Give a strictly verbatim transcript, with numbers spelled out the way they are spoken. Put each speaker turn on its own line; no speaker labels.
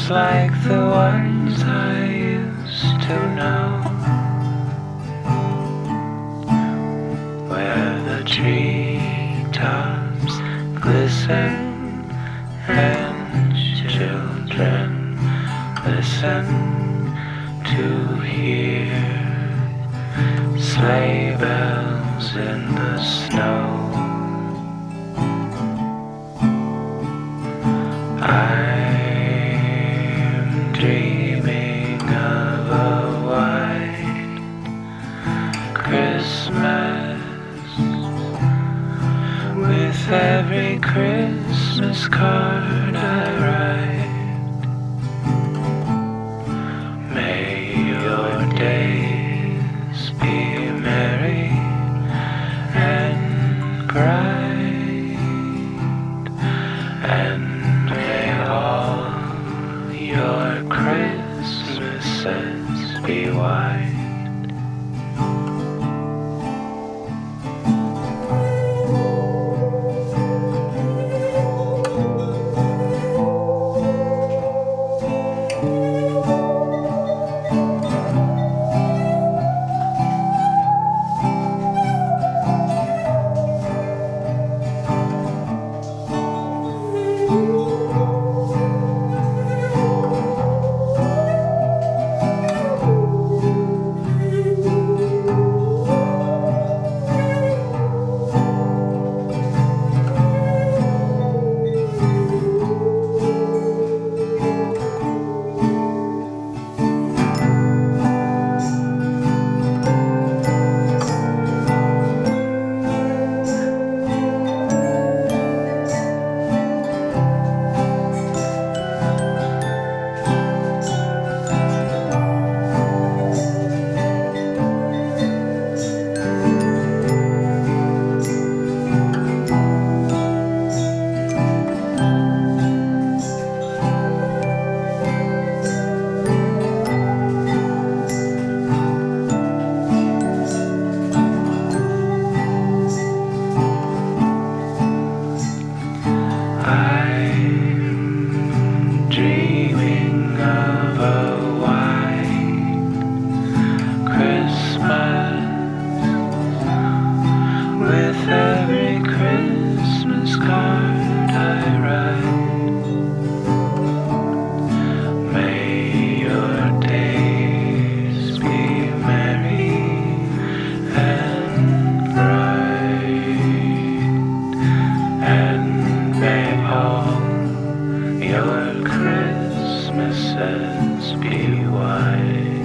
just like the ones I used to know, where the treetops glisten and children listen to hear sleigh bells in the snow. I'm dreaming of a white Christmas, with every Christmas card I write. May your days be merry and bright, and your Christmases be white. I'm dreaming of a white Christmas, with every Christmas card I write. May your days be merry and bright, and may all your Christmases be white.